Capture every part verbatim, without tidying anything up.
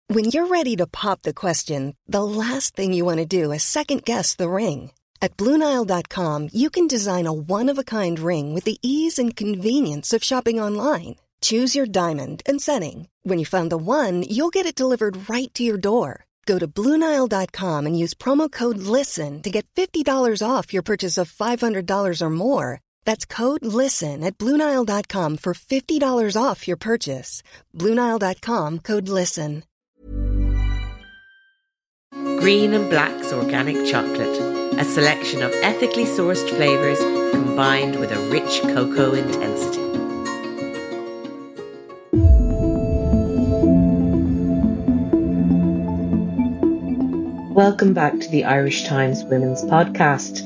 When you're ready to pop the question, the last thing you want to do is second-guess the ring. At Blue Nile dot com, you can design a one-of-a-kind ring with the ease and convenience of shopping online. Choose your diamond and setting. When you find the one, you'll get it delivered right to your door. Go to Blue Nile dot com and use promo code LISTEN to get fifty dollars off your purchase of five hundred dollars or more. That's code LISTEN at Blue Nile dot com for fifty dollars off your purchase. Blue Nile dot com, code LISTEN. Green and Black's Organic Chocolate, a selection of ethically sourced flavours combined with a rich cocoa intensity. Welcome back to the Irish Times Women's Podcast.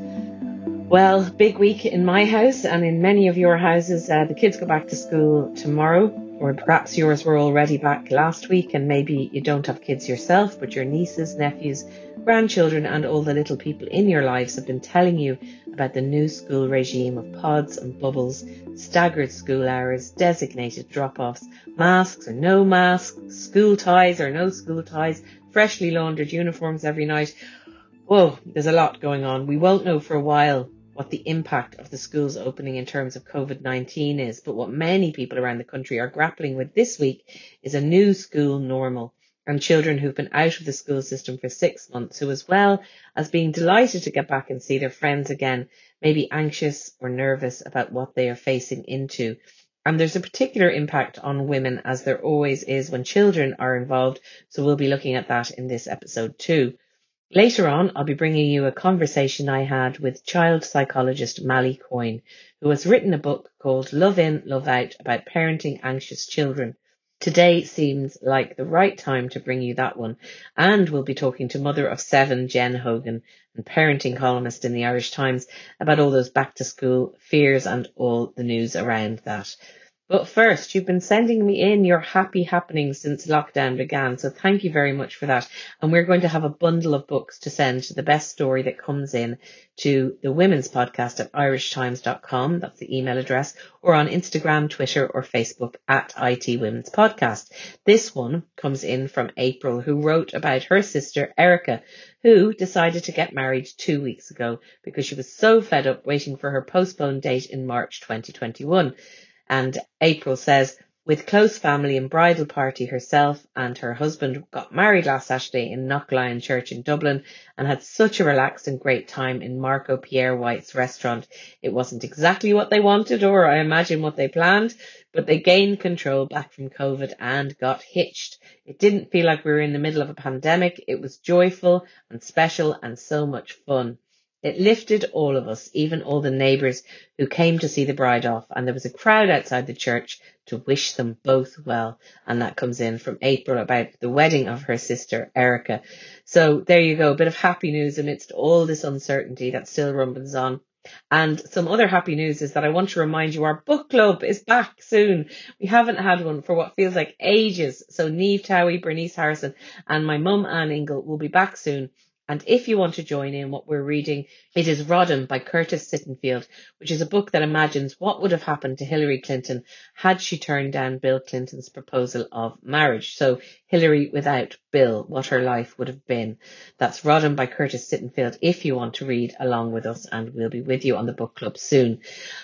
Well, big week in my house and in many of your houses. Uh, the kids go back to school tomorrow, or perhaps yours were already back last week, and maybe you don't have kids yourself, but your nieces, nephews, grandchildren and all the little people in your lives have been telling you about the new school regime of pods and bubbles, staggered school hours, designated drop-offs, masks or no masks, school ties or no school ties, freshly laundered uniforms every night. Whoa, there's a lot going on. We won't know for a while what the impact of the schools opening in terms of COVID nineteen is, but what many people around the country are grappling with this week is a new school normal, and children who've been out of the school system for six months, who, as well as being delighted to get back and see their friends again, may be anxious or nervous about what they are facing into. And there's a particular impact on women, as there always is when children are involved, so we'll be looking at that in this episode too. Later on, I'll be bringing you a conversation I had with child psychologist Mally Coyne, who has written a book called Love In, Love Out about parenting anxious children. Today seems like the right time to bring you that one, and we'll be talking to mother of seven, Jen Hogan, and parenting columnist in the Irish Times about all those back to school fears and all the news around that. But first, you've been sending me in your happy happenings since lockdown began, so thank you very much for that. And we're going to have a bundle of books to send to the best story that comes in to the Women's Podcast at irish times dot com. That's the email address, or on Instagram, Twitter or Facebook at I T Women's Podcast. This one comes in from April, who wrote about her sister Erica, who decided to get married two weeks ago because she was so fed up waiting for her postponed date in March twenty twenty-one. And April says, with close family and bridal party, herself and her husband got married last Saturday in Knocklion Church in Dublin and had such a relaxed and great time in Marco Pierre White's restaurant. It wasn't exactly what they wanted, or I imagine what they planned, but they gained control back from COVID and got hitched. It didn't feel like we were in the middle of a pandemic. It was joyful and special and so much fun. It lifted all of us, even all the neighbours who came to see the bride off, and there was a crowd outside the church to wish them both well. And that comes in from April about the wedding of her sister Erica. So there you go, a bit of happy news amidst all this uncertainty that still rumbles on. And some other happy news is that I want to remind you our book club is back soon. We haven't had one for what feels like ages. So Niamh Towie, Bernice Harrison and my mum Anne Ingle will be back soon. And if you want to join in what we're reading, it is Rodham by Curtis Sittenfeld, which is a book that imagines what would have happened to Hillary Clinton had she turned down Bill Clinton's proposal of marriage. So Hillary without Bill, what her life would have been. That's Rodham by Curtis Sittenfeld if you want to read along with us, and we'll be with you on the book club soon.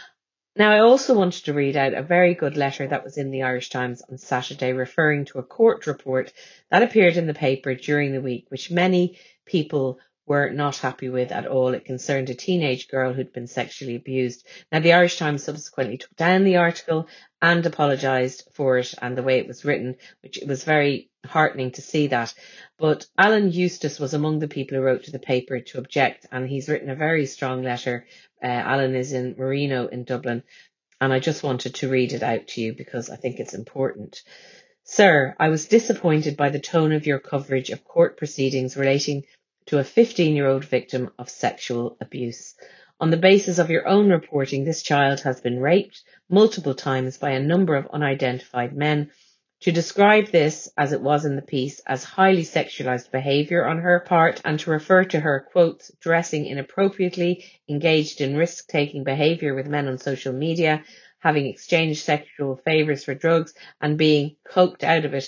Now, I also wanted to read out a very good letter that was in the Irish Times on Saturday, referring to a court report that appeared in the paper during the week, which many people were not happy with at all. It concerned a teenage girl who'd been sexually abused. Now, the Irish Times subsequently took down the article and apologised for it and the way it was written, which it was very heartening to see that. But Alan Eustace was among the people who wrote to the paper to object, and he's written a very strong letter. Uh, Alan is in Marino in Dublin, and I just wanted to read it out to you because I think it's important. Sir, I was disappointed by the tone of your coverage of court proceedings relating to a fifteen-year-old victim of sexual abuse. On the basis of your own reporting, this child has been raped multiple times by a number of unidentified men. To describe this, as it was in the piece, as highly sexualized behaviour on her part, and to refer to her, quotes, dressing inappropriately, engaged in risk-taking behaviour with men on social media, having exchanged sexual favours for drugs, and being coked out of it,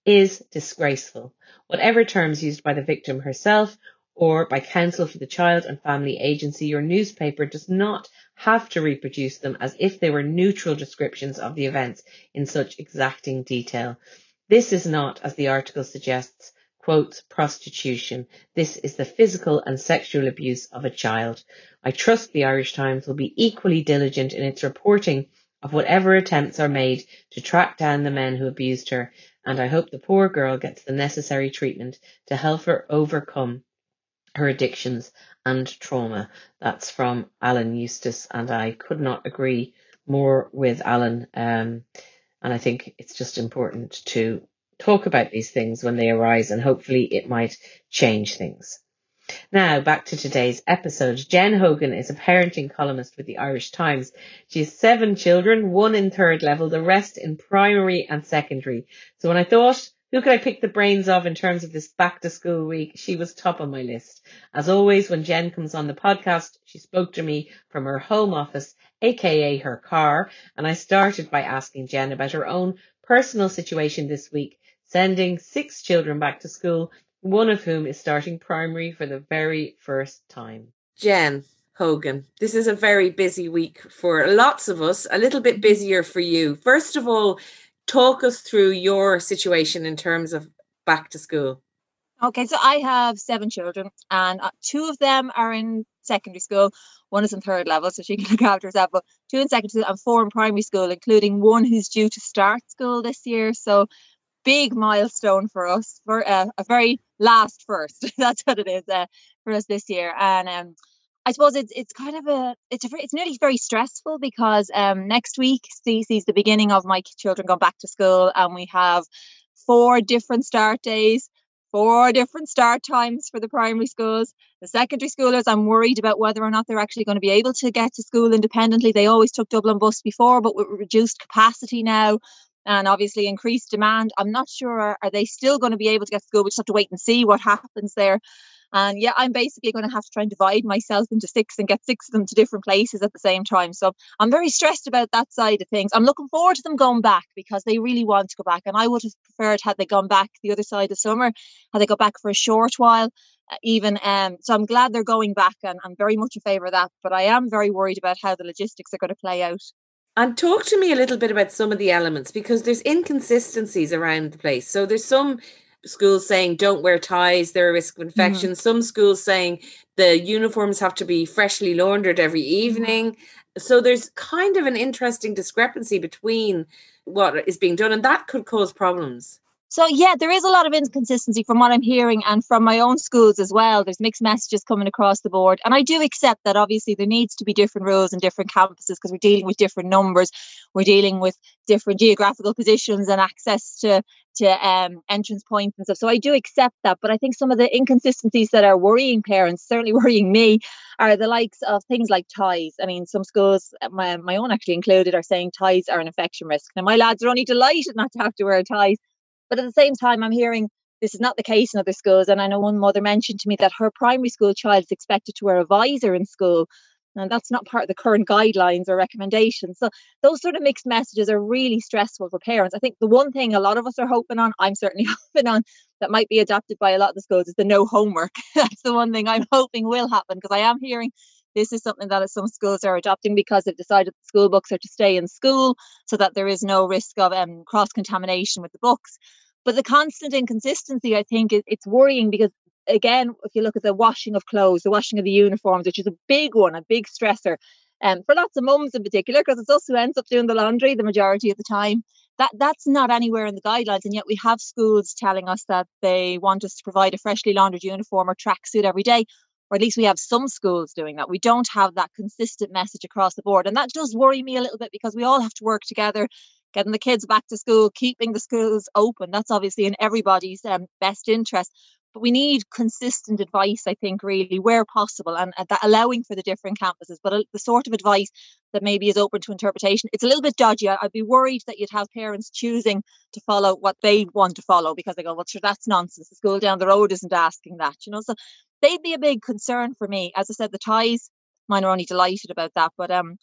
is disgraceful. Whatever terms used by the victim herself or by Counsel for the Child and Family Agency, your newspaper does not have to reproduce them as if they were neutral descriptions of the events in such exacting detail. This is not, as the article suggests, quotes, prostitution. This is the physical and sexual abuse of a child. I trust the Irish Times will be equally diligent in its reporting of whatever attempts are made to track down the men who abused her, and I hope the poor girl gets the necessary treatment to help her overcome her addictions and trauma. That's from Alan Eustace, and I could not agree more with Alan. Um, and I think it's just important to talk about these things when they arise, and hopefully it might change things. Now, back to today's episode. Jen Hogan is a parenting columnist with the Irish Times. She has seven children, one in third level, the rest in primary and secondary. So when I thought, who could I pick the brains of in terms of this back to school week, she was top on my list. As always, when Jen comes on the podcast, she spoke to me from her home office, aka her car, and I started by asking Jen about her own personal situation this week, sending six children back to school, one of whom is starting primary for the very first time. Jen Hogan, this is a very busy week for lots of us, a little bit busier for you. First of all, talk us through your situation in terms of back to school. Okay, so I have seven children, and uh, two of them are in secondary school. One is in third level, so she can look after herself, but two in secondary school and four in primary school, including one who's due to start school this year. So big milestone for us, for uh, a very last first. That's what it is uh, for us this year. And um, I suppose it's it's kind of a it's a it's nearly very stressful because um next week sees, sees the beginning of my children going back to school, and we have four different start days, four different start times for the primary schools. The secondary schoolers, I'm worried about whether or not they're actually going to be able to get to school independently. They always took Dublin Bus before, but with reduced capacity now and obviously increased demand, I'm not sure, are they still going to be able to get to school? We just have to wait and see what happens there. And yeah, I'm basically going to have to try and divide myself into six and get six of them to different places at the same time. So I'm very stressed about that side of things. I'm looking forward to them going back because they really want to go back. And I would have preferred had they gone back the other side of summer, had they got back for a short while uh, even. Um, so I'm glad they're going back, and I'm very much in favour of that. But I am very worried about how the logistics are going to play out. And talk to me a little bit about some of the elements, because there's inconsistencies around the place. So there's some schools saying don't wear ties, they're a risk of infection. Mm-hmm. Some schools saying the uniforms have to be freshly laundered every evening. Mm-hmm. So there's kind of an interesting discrepancy between what is being done, and that could cause problems. So yeah, there is a lot of inconsistency from what I'm hearing, and from my own schools as well. There's mixed messages coming across the board. And I do accept that obviously there needs to be different rules in different campuses because we're dealing with different numbers. We're dealing with different geographical positions and access to, to um, entrance points and stuff. So I do accept that. But I think some of the inconsistencies that are worrying parents, certainly worrying me, are the likes of things like ties. I mean, some schools, my, my own actually included, are saying ties are an infection risk. Now, my lads are only delighted not to have to wear ties. But at the same time, I'm hearing this is not the case in other schools. And I know one mother mentioned to me that her primary school child is expected to wear a visor in school. And that's not part of the current guidelines or recommendations. So those sort of mixed messages are really stressful for parents. I think the one thing a lot of us are hoping on, I'm certainly hoping on, that might be adopted by a lot of the schools is the no homework. That's the one thing I'm hoping will happen, because I am hearing this is something that some schools are adopting because they've decided the school books are to stay in school so that there is no risk of um, cross-contamination with the books. But the constant inconsistency, I think, is, it's worrying because, again, if you look at the washing of clothes, the washing of the uniforms, which is a big one, a big stressor, um, for lots of mums in particular, because it's us who ends up doing the laundry the majority of the time. That that's not anywhere in the guidelines, and yet we have schools telling us that they want us to provide a freshly laundered uniform or tracksuit every day. Or at least we have some schools doing that. We don't have that consistent message across the board. And that does worry me a little bit because we all have to work together, getting the kids back to school, keeping the schools open. That's obviously in everybody's um, best interest. But we need consistent advice, I think, really, where possible, and uh, that allowing for the different campuses. But uh, the sort of advice that maybe is open to interpretation, it's a little bit dodgy. I'd be worried that you'd have parents choosing to follow what they want to follow because they go, well, sure, that's nonsense. The school down the road isn't asking that, you know. So they'd be a big concern for me. As I said, the ties, mine are only delighted about that. But um,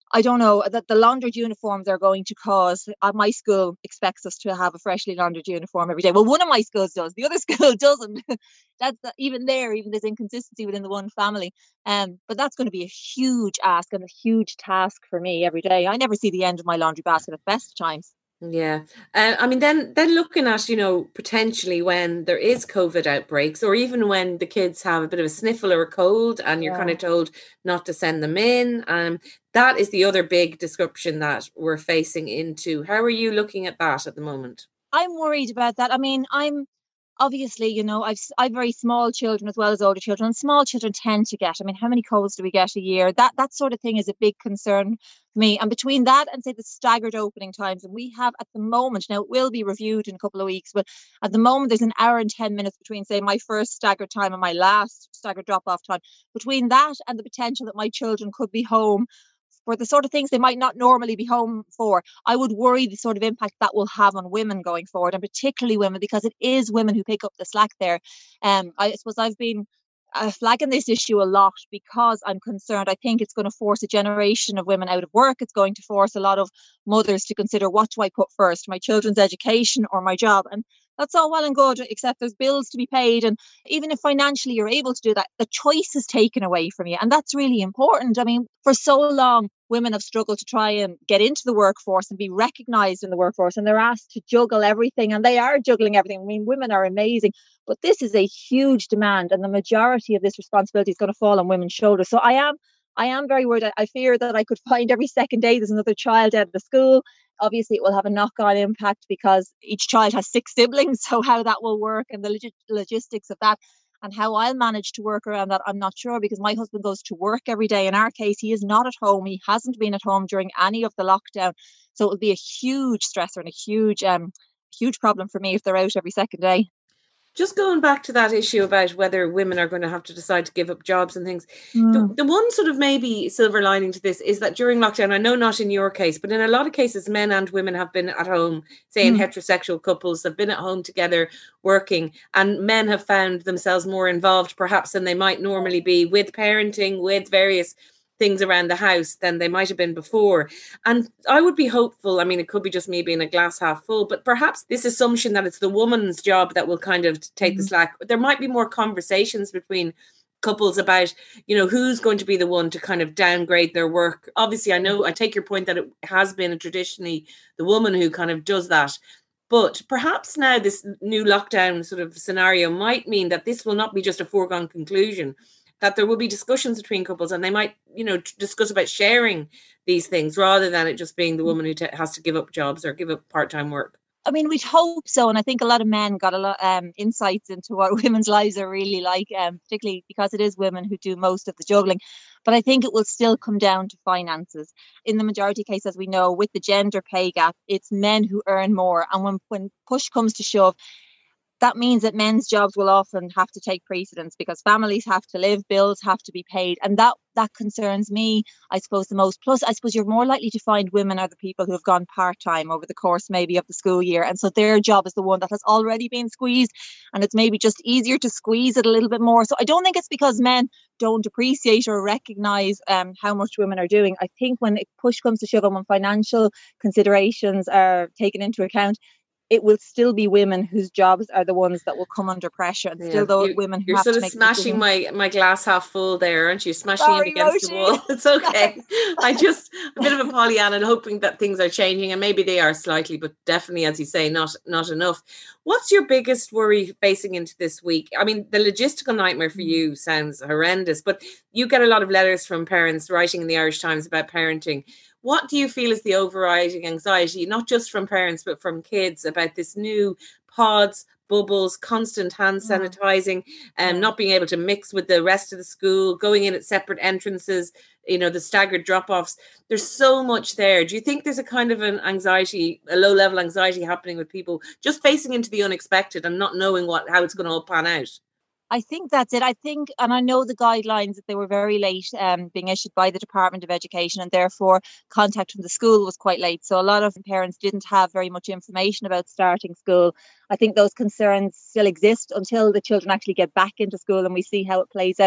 I don't know that the laundered uniforms are going to cause. Uh, my school expects us to have a freshly laundered uniform every day. Well, one of my schools does, the other school doesn't. That's the, even there, even there's inconsistency within the one family. Um, but that's going to be a huge ask and a huge task for me every day. I never see the end of my laundry basket at best times. Yeah. Uh, I mean, then then looking at, you know, potentially when there is COVID outbreaks, or even when the kids have a bit of a sniffle or a cold and you're kind Yeah. of told not to send them in. Um, that is the other big disruption that we're facing into. How are you looking at that at the moment? I'm worried about that. I mean, I'm obviously, you know, I've s- I've very small children as well as older children. And small children tend to get. I mean, how many colds do we get a year? That that sort of thing is a big concern for me. And between that and say the staggered opening times, and we have at the moment now it will be reviewed in a couple of weeks, but at the moment there's an hour and ten minutes between say my first staggered time and my last staggered drop off time. Between that and the potential that my children could be home for the sort of things they might not normally be home for, I would worry the sort of impact that will have on women going forward, and particularly women, because it is women who pick up the slack there. Um, I suppose I've been uh, flagging this issue a lot because I'm concerned. I think it's going to force a generation of women out of work. It's going to force a lot of mothers to consider, what do I put first, my children's education or my job? And that's all well and good, except there's bills to be paid. And even if financially you're able to do that, the choice is taken away from you. And that's really important. I mean, for so long, women have struggled to try and get into the workforce and be recognised in the workforce. And they're asked to juggle everything. And they are juggling everything. I mean, women are amazing. But this is a huge demand. And the majority of this responsibility is going to fall on women's shoulders. So I am I am very worried. I, I fear that I could find every second day there's another child out of the school. Obviously, it will have a knock-on impact because each child has six siblings. So how that will work and the log- logistics of that and how I'll manage to work around that, I'm not sure, because my husband goes to work every day. In our case, he is not at home. He hasn't been at home during any of the lockdown. So it will be a huge stressor and a huge, um, huge problem for me if they're out every second day. Just going back to that issue about whether women are going to have to decide to give up jobs and things. The, Mm. the one sort of maybe silver lining to this is that during lockdown, I know not in your case, but in a lot of cases, men and women have been at home, say in Mm. heterosexual couples, have been at home together working, and men have found themselves more involved perhaps than they might normally be with parenting, with various things around the house than they might have been before. And I would be hopeful. I mean, it could be just me being a glass half full, but perhaps this assumption that it's the woman's job that will kind of take the Mm. slack. There might be more conversations between couples about, you know, who's going to be the one to kind of downgrade their work. Obviously, I know I take your point that it has been traditionally the woman who kind of does that. But perhaps now this new lockdown sort of scenario might mean that this will not be just a foregone conclusion, that there will be discussions between couples and they might, you know, t- discuss about sharing these things rather than it just being the woman who t- has to give up jobs or give up part-time work. I mean, we'd hope so, and I think a lot of men got a lot um insights into what women's lives are really like, um, particularly because it is women who do most of the juggling. But I think it will still come down to finances. In the majority case, as we know, with the gender pay gap, it's men who earn more, and when when push comes to shove, that means that men's jobs will often have to take precedence because families have to live, bills have to be paid. And that that concerns me, I suppose, the most. Plus, I suppose you're more likely to find women are the people who have gone part-time over the course maybe of the school year. And so their job is the one that has already been squeezed. And it's maybe just easier to squeeze it a little bit more. So I don't think it's because men don't appreciate or recognise um, how much women are doing. I think when push comes to shove and when financial considerations are taken into account, it will still be women whose jobs are the ones that will come under pressure, and Yeah, still those you, women who you're have sort to of make smashing decisions. my, my glass half full there, aren't you? Smashing it Sorry, against the Roisin. wall. It's okay. I just, a bit of a Pollyanna and hoping that things are changing, and maybe they are slightly, but definitely, as you say, not not enough. What's your biggest worry facing into this week? I mean, the logistical nightmare for you sounds horrendous, but you get a lot of letters from parents writing in the Irish Times about parenting. What do you feel is the overriding anxiety, not just from parents, but from kids about this new pods, bubbles, constant hand Mm, sanitizing, and um, yeah. not being able to mix with the rest of the school, going in at separate entrances, you know, the staggered drop-offs? There's so much there. Do you think there's a kind of an anxiety, a low-level anxiety happening with people just facing into the unexpected and not knowing what how it's going to all pan out? I think that's it. I think, and I know the guidelines that they were very late um, being issued by the Department of Education, and therefore contact from the school was quite late. So a lot of parents didn't have very much information about starting school. I think those concerns still exist until the children actually get back into school and we see how it plays out.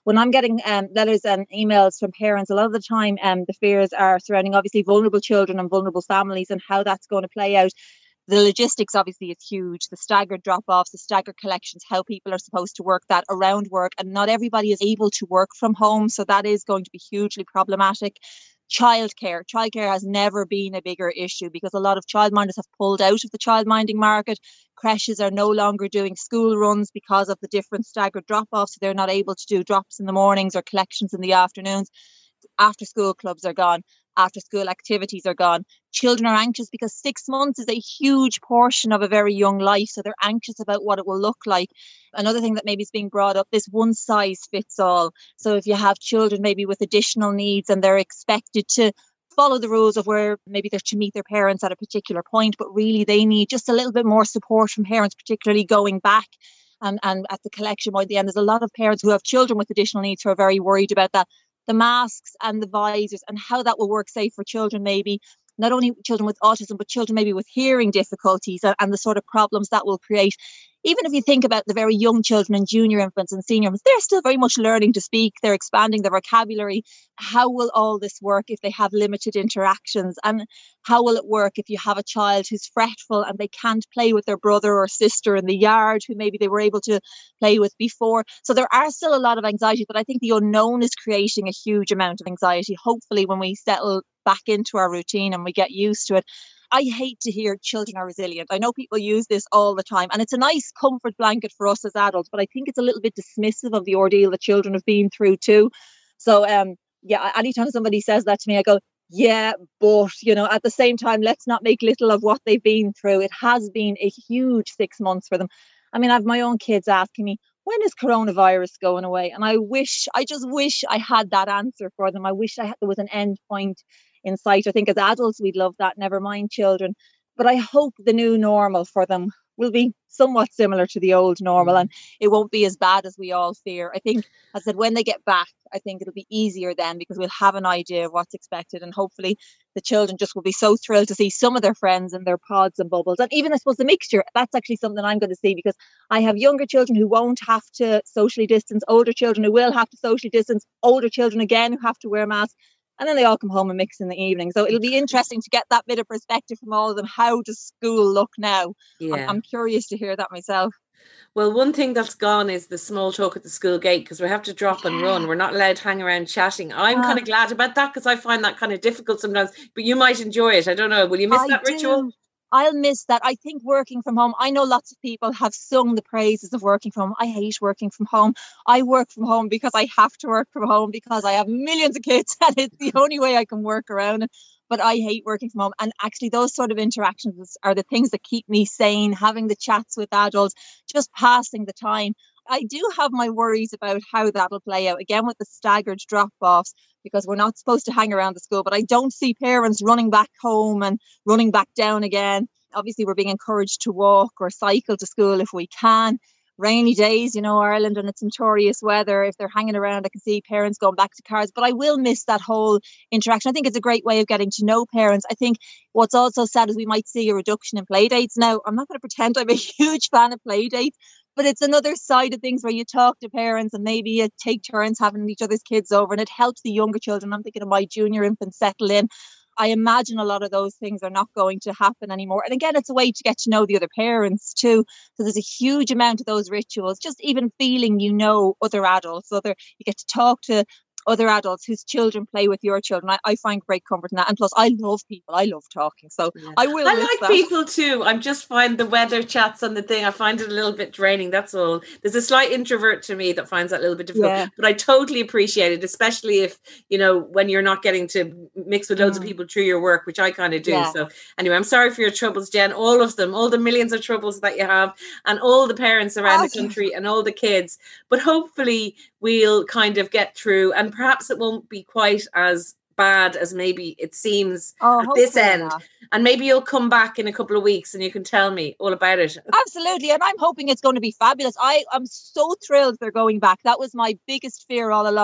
when I'm getting um, letters and emails from parents, a lot of the time um, the fears are surrounding obviously vulnerable children and vulnerable families and how that's going to play out. The logistics obviously is huge, the staggered drop-offs, the staggered collections, how people are supposed to work that around work, and not everybody is able to work from home, so that is going to be hugely problematic. Childcare. Childcare has never been a bigger issue because a lot of childminders have pulled out of the childminding market. Creches are no longer doing school runs because of the different staggered drop-offs. So they're not able to do drops in the mornings or collections in the afternoons. After school clubs are gone. After school activities are gone. Children are anxious because six months is a huge portion of a very young life. So they're anxious about what it will look like. Another thing that maybe is being brought up is one size fits all. So if you have children maybe with additional needs and they're expected to follow the rules of where maybe they're to meet their parents at a particular point, but really they need just a little bit more support from parents, particularly going back and, and at the collection point at the end. There's a lot of parents who have children with additional needs who are very worried about that. The masks and the visors and how that will work, say, for children, maybe not only children with autism, but children maybe with hearing difficulties and, and the sort of problems that will create. Even if you think about the very young children and junior infants and senior infants, they're still very much learning to speak. They're expanding their vocabulary. How will all this work if they have limited interactions? And how will it work if you have a child who's fretful and they can't play with their brother or sister in the yard who maybe they were able to play with before? So there are still a lot of anxiety, but I think the unknown is creating a huge amount of anxiety. Hopefully when we settle back into our routine and we get used to it. I hate to hear children are resilient. I know people use this all the time and it's a nice comfort blanket for us as adults, but I think it's a little bit dismissive of the ordeal that children have been through too. So um, yeah, anytime somebody says that to me, I go, yeah, but you know, at the same time, let's not make little of what they've been through. It has been a huge six months for them. I mean, I have my own kids asking me, when is coronavirus going away? And I wish, I just wish I had that answer for them. I wish I had, there was an end point in sight. I think as adults, we'd love that, never mind children. But I hope the new normal for them will be somewhat similar to the old normal and it won't be as bad as we all fear. I think, as I said, when they get back, I think it'll be easier then because we'll have an idea of what's expected and hopefully the children just will be so thrilled to see some of their friends in their pods and bubbles. And even, I suppose, the mixture, that's actually something I'm going to see because I have younger children who won't have to socially distance, older children who will have to socially distance, older children again who have to wear masks. And then they all come home and mix in the evening. So it'll be interesting to get that bit of perspective from all of them. How does school look now? Yeah. I'm, I'm curious to hear that myself. Well, one thing that's gone is the small talk at the school gate because we have to drop yeah. and run. We're not allowed to hang around chatting. I'm uh, kind of glad about that because I find that kind of difficult sometimes. But you might enjoy it. I don't know. Will you miss I that do. ritual? I'll miss that. I think working from home, I know lots of people have sung the praises of working from home. I hate working from home. I work from home because I have to work from home because I have millions of kids and it's the only way I can work around it. But I hate working from home. And actually those sort of interactions are the things that keep me sane, having the chats with adults, just passing the time. I do have my worries about how that'll play out, again, with the staggered drop-offs, because we're not supposed to hang around the school. But I don't see parents running back home and running back down again. Obviously, we're being encouraged to walk or cycle to school if we can. Rainy days, you know, Ireland and its notorious weather. If they're hanging around, I can see parents going back to cars. But I will miss that whole interaction. I think it's a great way of getting to know parents. I think what's also sad is we might see a reduction in play dates. Now, I'm not going to pretend I'm a huge fan of play dates, but it's another side of things where you talk to parents and maybe you take turns having each other's kids over and it helps the younger children. I'm thinking of my junior infants settle in. I imagine a lot of those things are not going to happen anymore. And again, it's a way to get to know the other parents too. So there's a huge amount of those rituals, just even feeling, you know, other adults, other, you get to talk to other adults whose children play with your children. I, I find great comfort in that. And plus, I love people. I love talking. So yeah. I will. I like that. People too. I just find the weather chats on the thing, I find it a little bit draining. That's all. There's a slight introvert to me that finds that a little bit difficult. Yeah. But I totally appreciate it, especially if, you know, when you're not getting to mix with loads mm. of people through your work, which I kind of do. Yeah. So anyway, I'm sorry for your troubles, Jen. All of them, all the millions of troubles that you have, and all the parents around oh, the country yeah. and all the kids. But hopefully we'll kind of get through, and perhaps it won't be quite as bad as maybe it seems oh, at this end. Not. And maybe you'll come back in a couple of weeks and you can tell me all about it. Absolutely. And I'm hoping it's going to be fabulous. I am so thrilled they're going back. That was my biggest fear all along.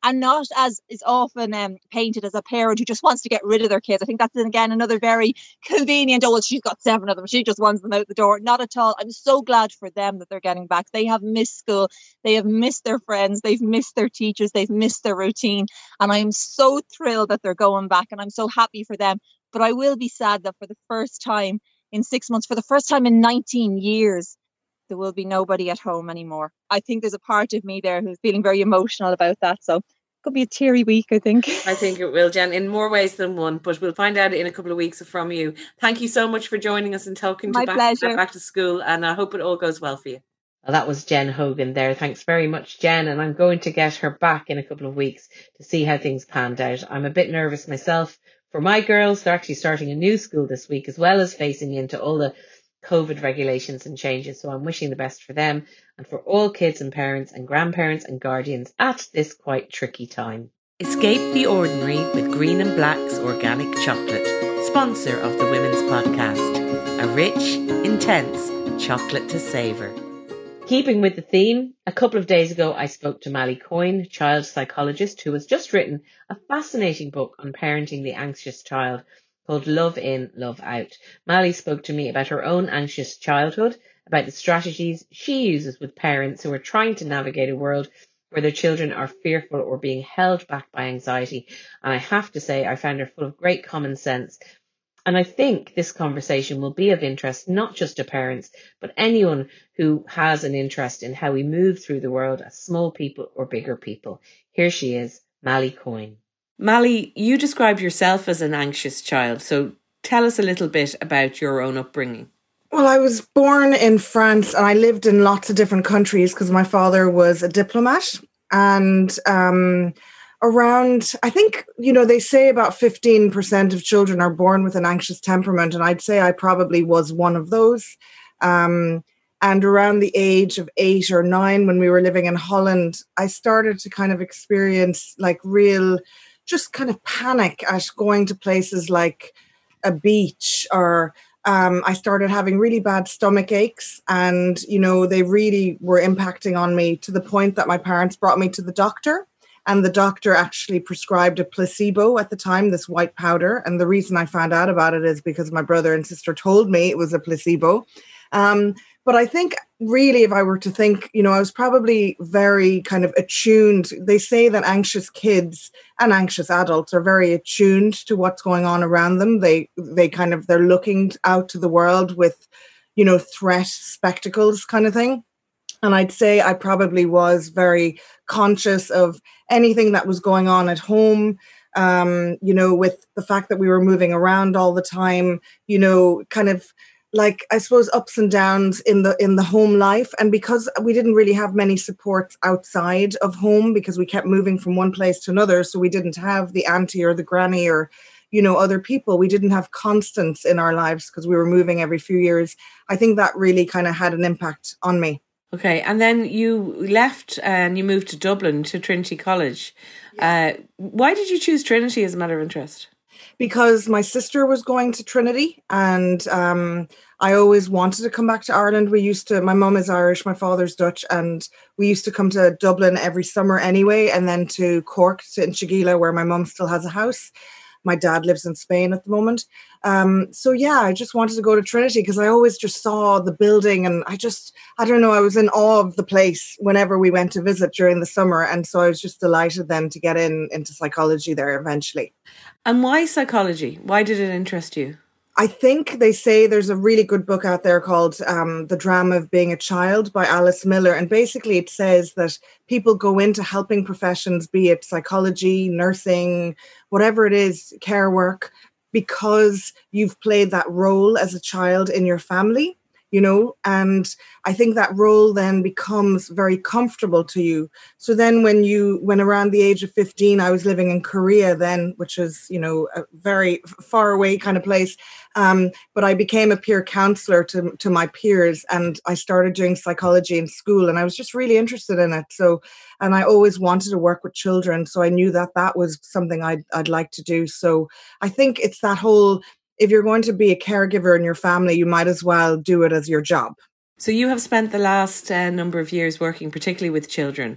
and not as is often um, painted as a parent who just wants to get rid of their kids. I think that's, again, another very convenient, oh, well, she's got seven of them, she just wants them out the door. Not at all. I'm so glad for them that they're getting back. They have missed school. They have missed their friends. They've missed their teachers. They've missed their routine. And I'm so thrilled that they're going back, and I'm so happy for them. But I will be sad that for the first time in six months, for the first time in nineteen years, there will be nobody at home anymore. I think there's a part of me there who's feeling very emotional about that. So it could be a teary week, I think. I think it will, Jen, in more ways than one, but we'll find out in a couple of weeks from you. Thank you so much for joining us and talking to My back, pleasure. back to school, and I hope it all goes well for you. Well, that was Jen Hogan there. Thanks very much, Jen, and I'm going to get her back in a couple of weeks to see how things panned out. I'm a bit nervous myself for my girls. They're actually starting a new school this week, as well as facing into all the COVID regulations and changes. So I'm wishing the best for them and for all kids and parents and grandparents and guardians at this quite tricky time. Escape the ordinary with Green and Black's organic chocolate, sponsor of the Women's Podcast. A rich, intense chocolate to savour. Keeping with the theme, a couple of days ago I spoke to Mally Coyne, child psychologist, who has just written a fascinating book on parenting the anxious child called Love In, Love Out. Mally spoke to me about her own anxious childhood, about the strategies she uses with parents who are trying to navigate a world where their children are fearful or being held back by anxiety. And I have to say, I found her full of great common sense. And I think this conversation will be of interest not just to parents, but anyone who has an interest in how we move through the world as small people or bigger people. Here she is, Mally Coyne. Mally, you describe yourself as an anxious child, so tell us a little bit about your own upbringing. Well, I was born in France and I lived in lots of different countries because my father was a diplomat. And um, around, I think, you know, they say about fifteen percent of children are born with an anxious temperament. And I'd say I probably was one of those. Um, and around the age of eight or nine, when we were living in Holland, I started to kind of experience like real just kind of panic at going to places like a beach, or um, I started having really bad stomach aches, and, you know, they really were impacting on me to the point that my parents brought me to the doctor, and the doctor actually prescribed a placebo at the time, this white powder. And the reason I found out about it is because my brother and sister told me it was a placebo. Um, But I think really, if I were to think, you know, I was probably very kind of attuned. They say that anxious kids and anxious adults are very attuned to what's going on around them. They they kind of, they're looking out to the world with, you know, threat spectacles kind of thing. And I'd say I probably was very conscious of anything that was going on at home. Um, you know, with the fact that we were moving around all the time, you know, kind of like, I suppose, ups and downs in the in the home life. And because we didn't really have many supports outside of home, because we kept moving from one place to another, so we didn't have the auntie or the granny or, you know, other people. We didn't have constants in our lives because we were moving every few years. I think that really kind of had an impact on me. Okay, and then you left and you moved to Dublin, to Trinity College. Yeah. Uh, why did you choose Trinity as a matter of interest? Because my sister was going to Trinity, and um, I always wanted to come back to Ireland. We used to, my mum is Irish, my father's Dutch, and we used to come to Dublin every summer anyway, and then to Cork, to Inchigeelagh, where my mum still has a house. My dad lives in Spain at the moment. Um, so yeah, I just wanted to go to Trinity because I always just saw the building, and I just, I don't know, I was in awe of the place whenever we went to visit during the summer. And so I was just delighted then to get in into psychology there eventually. And why psychology? Why did it interest you? I think they say there's a really good book out there called um, The Drama of Being a Child by Alice Miller. And basically it says that people go into helping professions, be it psychology, nursing, whatever it is, care work, because you've played that role as a child in your family, you know, and I think that role then becomes very comfortable to you. So then when you, when around the age of fifteen, I was living in Korea then, which is, you know, a very far away kind of place. Um, but I became a peer counselor to, to my peers, and I started doing psychology in school, and I was just really interested in it. So, and I always wanted to work with children. So I knew that that was something I'd, I'd like to do. So I think it's that whole, if you're going to be a caregiver in your family, you might as well do it as your job. So you have spent the last uh, number of years working particularly with children.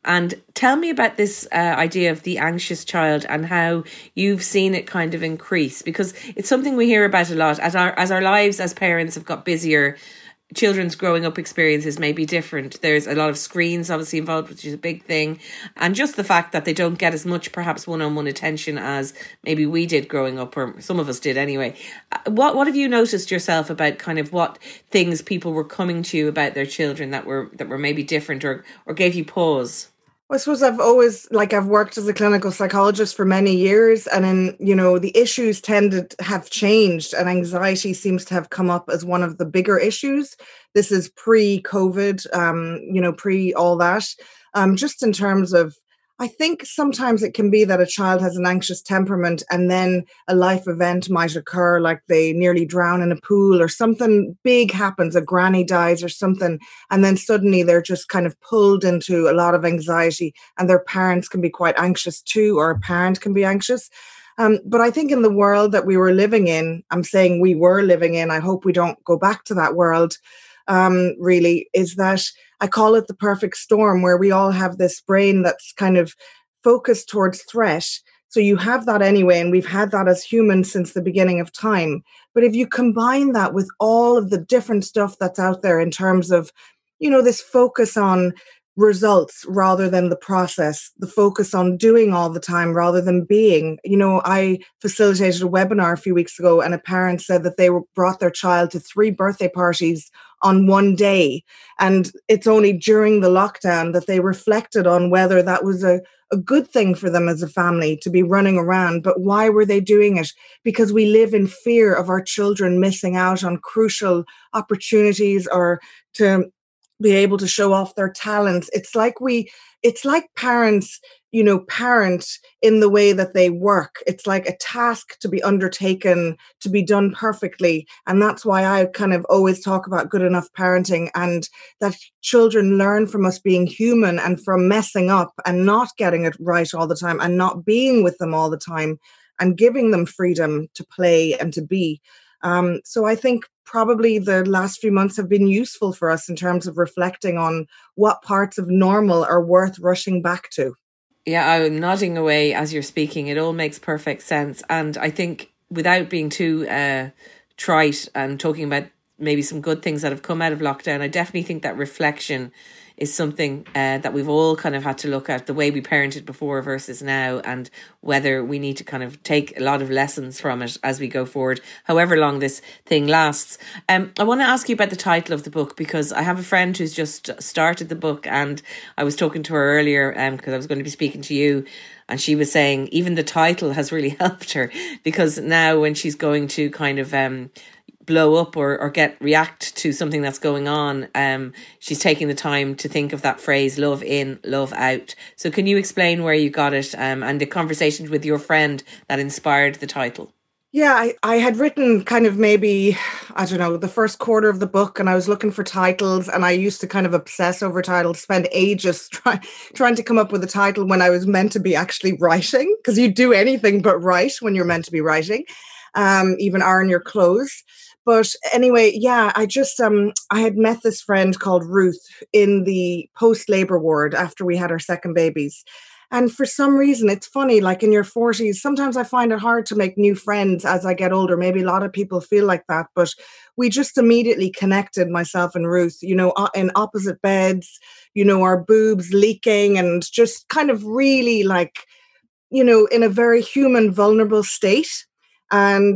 And tell me about this uh, idea of the anxious child and how you've seen it kind of increase, because it's something we hear about a lot. As our as our lives as parents have got busier, children's growing up experiences may be different. There's a lot of screens obviously involved, which is a big thing. And just the fact that they don't get as much perhaps one-on-one attention as maybe we did growing up, or some of us did anyway. What what have you noticed yourself about kind of what things people were coming to you about their children that were that were maybe different or or gave you pause? I suppose I've always, like, I've worked as a clinical psychologist for many years, and then, you know, the issues tended to have changed, and anxiety seems to have come up as one of the bigger issues. This is pre-COVID, um, you know, pre all that. Um, just in terms of, I think sometimes it can be that a child has an anxious temperament and then a life event might occur, like they nearly drown in a pool or something big happens, a granny dies or something, and then suddenly they're just kind of pulled into a lot of anxiety, and their parents can be quite anxious too, or a parent can be anxious. Um, but I think in the world that we were living in, I'm saying we were living in, I hope we don't go back to that world, um, really, is that I call it the perfect storm, where we all have this brain that's kind of focused towards threat. So you have that anyway, and we've had that as humans since the beginning of time. But if you combine that with all of the different stuff that's out there in terms of, you know, this focus on results rather than the process, the focus on doing all the time rather than being. You know, I facilitated a webinar a few weeks ago, and a parent said that they were, brought their child to three birthday parties on one day. And it's only during the lockdown that they reflected on whether that was a, a good thing for them as a family to be running around. But why were they doing it? Because we live in fear of our children missing out on crucial opportunities, or to be able to show off their talents. It's like we, it's like parents, you know, parent in the way that they work. It's like a task to be undertaken, to be done perfectly. And that's why I kind of always talk about good enough parenting, and that children learn from us being human and from messing up and not getting it right all the time and not being with them all the time and giving them freedom to play and to be. Um, so I think probably the last few months have been useful for us in terms of reflecting on what parts of normal are worth rushing back to. Yeah, I'm nodding away as you're speaking. It all makes perfect sense. And I think without being too uh, trite and talking about maybe some good things that have come out of lockdown, I definitely think that reflection is something uh, that we've all kind of had to look at, the way we parented before versus now, and whether we need to kind of take a lot of lessons from it as we go forward, however long this thing lasts. Um, I want to ask you about the title of the book, because I have a friend who's just started the book, and I was talking to her earlier um, because I was going to be speaking to you, and she was saying even the title has really helped her, because now when she's going to kind of um, blow up or, or get react to something that's going on, um, she's taking the time to think of that phrase, love in, love out. So can you explain where you got it um, and the conversations with your friend that inspired the title? Yeah, I, I had written kind of maybe, I don't know, the first quarter of the book, and I was looking for titles, and I used to kind of obsess over titles, spend ages try, trying to come up with a title when I was meant to be actually writing, because you do anything but write when you're meant to be writing, um, even iron your clothes. But anyway, yeah, I just, um, I had met this friend called Ruth in the post-labor ward after we had our second babies. And for some reason, it's funny, like in your forties, sometimes I find it hard to make new friends as I get older. Maybe a lot of people feel like that, but we just immediately connected, myself and Ruth, you know, in opposite beds, you know, our boobs leaking, and just kind of really like, you know, in a very human, vulnerable state. And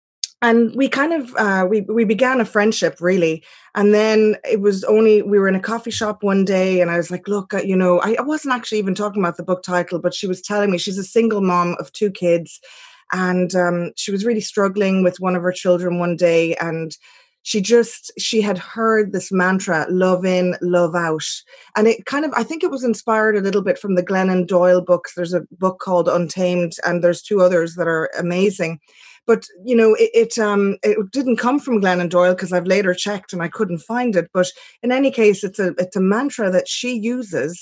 And we kind of, uh, we, we began a friendship, really. And then it was only, we were in a coffee shop one day, and I was like, look, you know, I, I wasn't actually even talking about the book title, but she was telling me she's a single mom of two kids. And um, she was really struggling with one of her children one day. And she just, she had heard this mantra, love in, love out. And it kind of, I think it was inspired a little bit from the Glennon Doyle books. There's a book called Untamed, and there's two others that are amazing. But, you know, it it, um, it didn't come from Glennon Doyle, because I've later checked and I couldn't find it. But in any case, it's a it's a mantra that she uses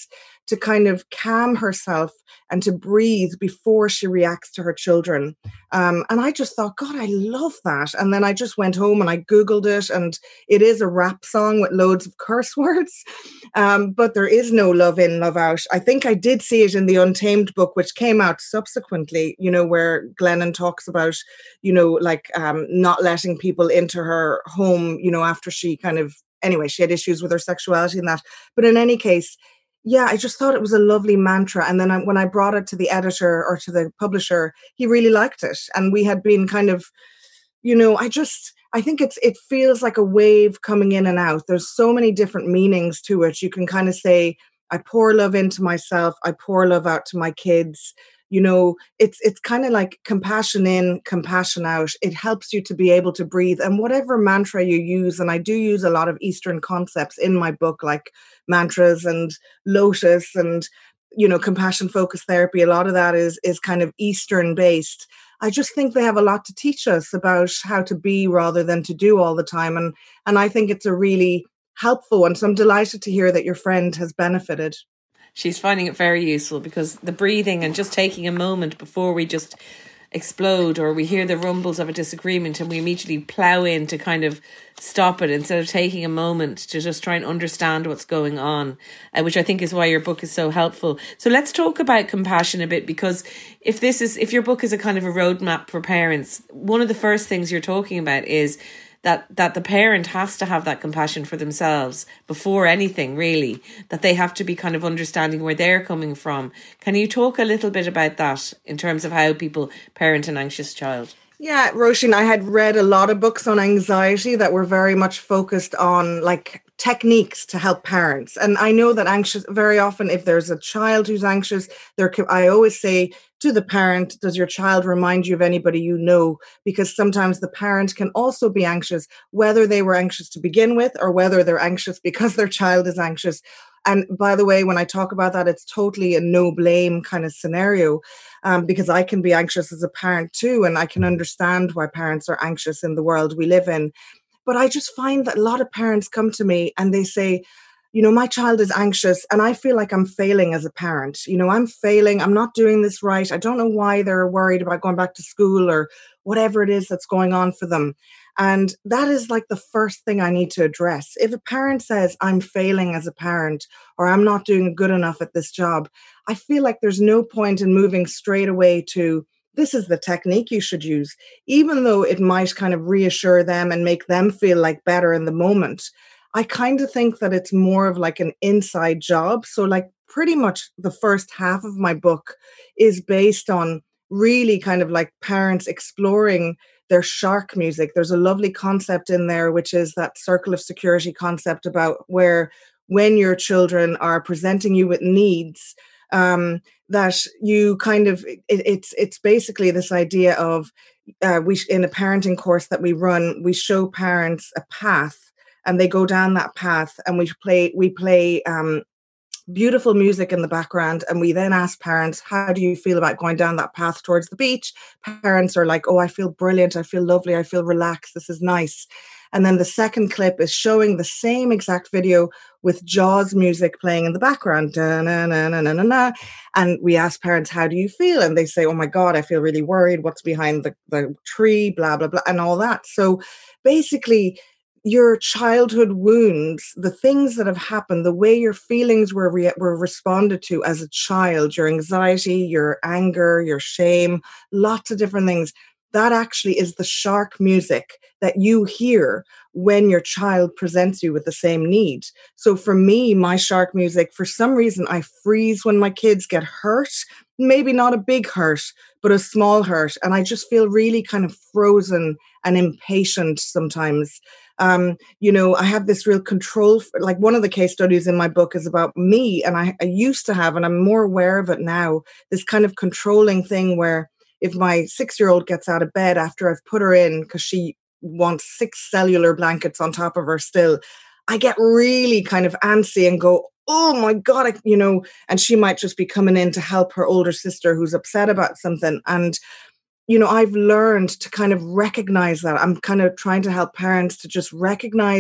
to kind of calm herself and to breathe before she reacts to her children. Um, and I just thought, God, I love that. And then I just went home and I Googled it, and it is a rap song with loads of curse words. Um, but there is no love in, love out. I think I did see it in the Untamed book, which came out subsequently, you know, where Glennon talks about, you know, like um, not letting people into her home, you know, after she kind of, anyway, she had issues with her sexuality and that. But in any case, yeah, I just thought it was a lovely mantra. And then I, when I brought it to the editor or to the publisher, he really liked it. And we had been kind of, you know, I just, I think it's, it feels like a wave coming in and out. There's so many different meanings to it. You can kind of say, I pour love into myself. I pour love out to my kids. You know, it's it's kind of like compassion in, compassion out. It helps you to be able to breathe. And whatever mantra you use, and I do use a lot of Eastern concepts in my book, like mantras and lotus and, you know, compassion focused therapy. A lot of that is is kind of Eastern based. I just think they have a lot to teach us about how to be rather than to do all the time. And and I think it's a really helpful one. So I'm delighted to hear that your friend has benefited. She's finding it very useful, because the breathing and just taking a moment before we just explode or we hear the rumbles of a disagreement and we immediately plow in to kind of stop it, instead of taking a moment to just try and understand what's going on, uh, which I think is why your book is so helpful. So let's talk about compassion a bit, because if this is, if your book is a kind of a roadmap for parents, one of the first things you're talking about is that that the parent has to have that compassion for themselves before anything, really, that they have to be kind of understanding where they're coming from. Can you talk a little bit about that in terms of how people parent an anxious child? Yeah, Roisin, I had read a lot of books on anxiety that were very much focused on like techniques to help parents. And I know that anxious, very often if there's a child who's anxious, there can, I always say to the parent, does your child remind you of anybody you know? Because sometimes the parent can also be anxious, whether they were anxious to begin with or whether they're anxious because their child is anxious. And by the way, when I talk about that, it's totally a no blame kind of scenario, um, because I can be anxious as a parent too. And I can understand why parents are anxious in the world we live in. But I just find that a lot of parents come to me and they say, you know, my child is anxious and I feel like I'm failing as a parent. You know, I'm failing. I'm not doing this right. I don't know why they're worried about going back to school or whatever it is that's going on for them. And that is like the first thing I need to address. If a parent says I'm failing as a parent or I'm not doing good enough at this job, I feel like there's no point in moving straight away to this is the technique you should use, even though it might kind of reassure them and make them feel like better in the moment. I kind of think that it's more of like an inside job. So like pretty much the first half of my book is based on really kind of like parents exploring their shark music. There's a lovely concept in there, which is that circle of security concept about where when your children are presenting you with needs, um, that you kind of, it, it's it's basically this idea of, uh, we in a parenting course that we run, we show parents a path and they go down that path and we play, we play um, beautiful music in the background. And we then ask parents, how do you feel about going down that path towards the beach? Parents are like, oh, I feel brilliant. I feel lovely. I feel relaxed. This is nice. And then the second clip is showing the same exact video with Jaws music playing in the background. Da, na, na, na, na, na, na. And we ask parents, how do you feel? And they say, oh my God, I feel really worried. What's behind the, the tree, blah, blah, blah, and all that. So basically, your childhood wounds, the things that have happened, the way your feelings were re- were responded to as a child, your anxiety, your anger, your shame, lots of different things, that actually is the shark music that you hear when your child presents you with the same need. So for me, my shark music, for some reason, I freeze when my kids get hurt, maybe not a big hurt, but a small hurt. And I just feel really kind of frozen and impatient sometimes. Um, you know, I have this real control, for, like one of the case studies in my book is about me. And I, I used to have, and I'm more aware of it now, this kind of controlling thing where if my six-year-old gets out of bed after I've put her in because she wants six cellular blankets on top of her still, I get really kind of antsy and go, oh my God, I, you know, and she might just be coming in to help her older sister who's upset about something. And you know, I've learned to kind of recognize that. I'm kind of trying to help parents to just recognize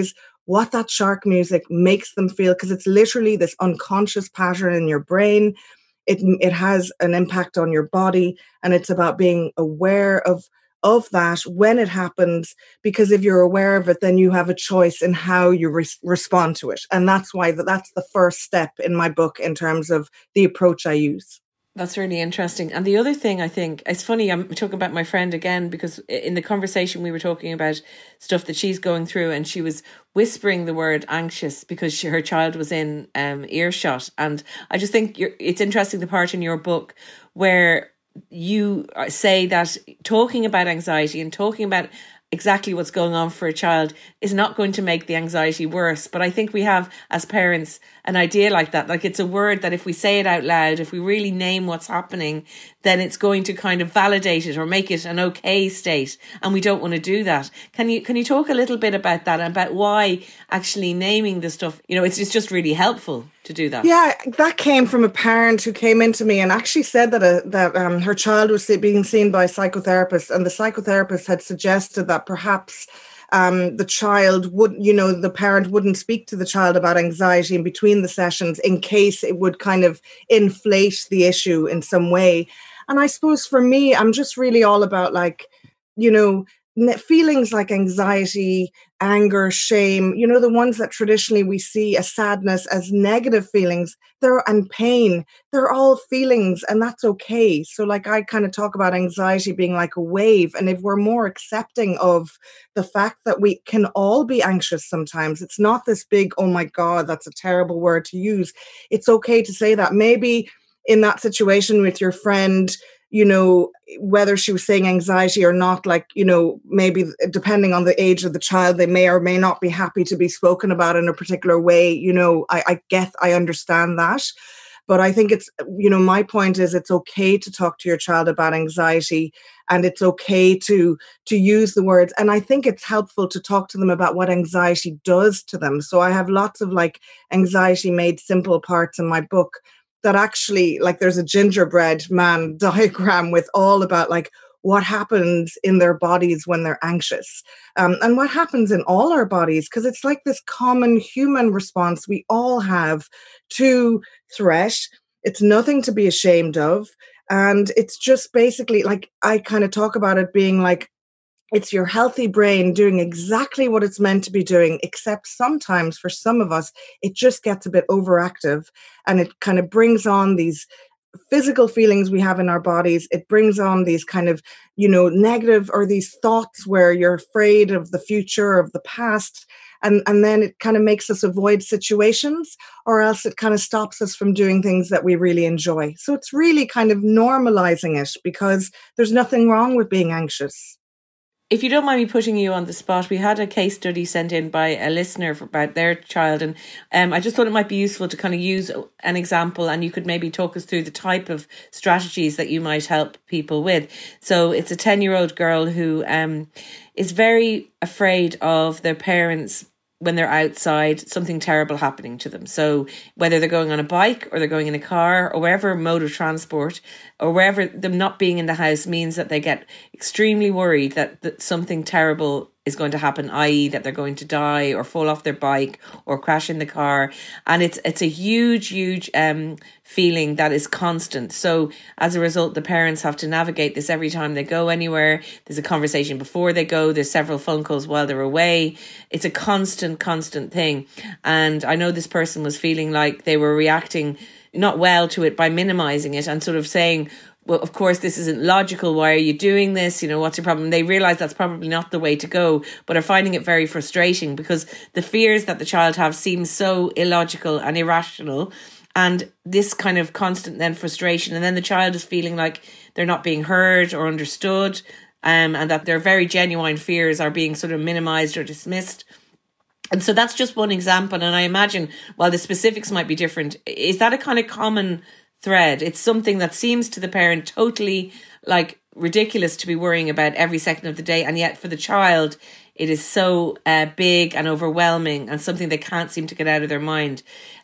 what that shark music makes them feel, because it's literally this unconscious pattern in your brain. It, it has an impact on your body, and it's about being aware of of that when it happens, because if you're aware of it, then you have a choice in how you re- respond to it. And that's why that, that's the first step in my book in terms of the approach I use. That's really interesting. And the other thing, I think, it's funny, I'm talking about my friend again, because in the conversation we were talking about stuff that she's going through, and she was whispering the word anxious because she, her child was in um, earshot. And I just think you're, it's interesting, the part in your book where you say that talking about anxiety and talking about exactly what's going on for a child is not going to make the anxiety worse. But I think we have, as parents, an idea like that. Like, it's a word that if we say it out loud, if we really name what's happening, then it's going to kind of validate it or make it an okay state. And we don't want to do that. Can you can you talk a little bit about that, and about why actually naming the stuff, you know, it's, it's just really helpful to do that? Yeah, that came from a parent who came into me and actually said that a, that um, her child was being seen by a psychotherapist, and the psychotherapist had suggested that perhaps um, the child would, you know, the parent wouldn't speak to the child about anxiety in between the sessions in case it would kind of inflate the issue in some way. And I suppose for me, I'm just really all about, like, you know, feelings like anxiety, anger, shame, you know, the ones that traditionally we see as sadness, as negative feelings, they're, and pain, they're all feelings, and that's okay. So, like, I kind of talk about anxiety being like a wave. And if we're more accepting of the fact that we can all be anxious sometimes, it's not this big, oh my God, that's a terrible word to use. It's okay to say that. Maybe in that situation with your friend, you know, whether she was saying anxiety or not, like, you know, maybe depending on the age of the child, they may or may not be happy to be spoken about in a particular way. You know, I, I get, I understand that. But I think it's, you know, my point is it's okay to talk to your child about anxiety, and it's okay to, to use the words. And I think it's helpful to talk to them about what anxiety does to them. So I have lots of, like, anxiety made simple parts in my book that actually, like, there's a gingerbread man diagram with all about, like, what happens in their bodies when they're anxious, um, and what happens in all our bodies, because it's like this common human response we all have to threat. It's nothing to be ashamed of. And it's just basically, like, I kind of talk about it being like, it's your healthy brain doing exactly what it's meant to be doing, except sometimes for some of us, it just gets a bit overactive, and it kind of brings on these physical feelings we have in our bodies. It brings on these kind of, you know, negative, or these thoughts where you're afraid of the future, of the past. And, and then it kind of makes us avoid situations, or else it kind of stops us from doing things that we really enjoy. So it's really kind of normalizing it, because there's nothing wrong with being anxious. If you don't mind me putting you on the spot, we had a case study sent in by a listener for, about their child, and um, I just thought it might be useful to kind of use an example, and you could maybe talk us through the type of strategies that you might help people with. So it's a ten-year-old girl who um, is very afraid of their parents when they're outside, something terrible happening to them. So whether they're going on a bike or they're going in a car or wherever mode of transport, or wherever, them not being in the house means that they get extremely worried that, that something terrible is going to happen, that is that they're going to die or fall off their bike or crash in the car. And it's it's a huge, huge um, feeling that is constant. So as a result, the parents have to navigate this every time they go anywhere. There's a conversation before they go. There's several phone calls while they're away. It's a constant, constant thing. And I know this person was feeling like they were reacting not well to it by minimizing it and sort of saying, well, of course, this isn't logical. Why are you doing this? You know, what's your problem? They realise that's probably not the way to go, but are finding it very frustrating because the fears that the child have seem so illogical and irrational. And this kind of constant then frustration. And then the child is feeling like they're not being heard or understood, um, and that their very genuine fears are being sort of minimised or dismissed. And so that's just one example. And I imagine, while the specifics might be different, is that a kind of common thread? It's something that seems to the parent totally like ridiculous to be worrying about every second of the day, and yet for the child it is so uh, big and overwhelming and something they can't seem to get out of their mind.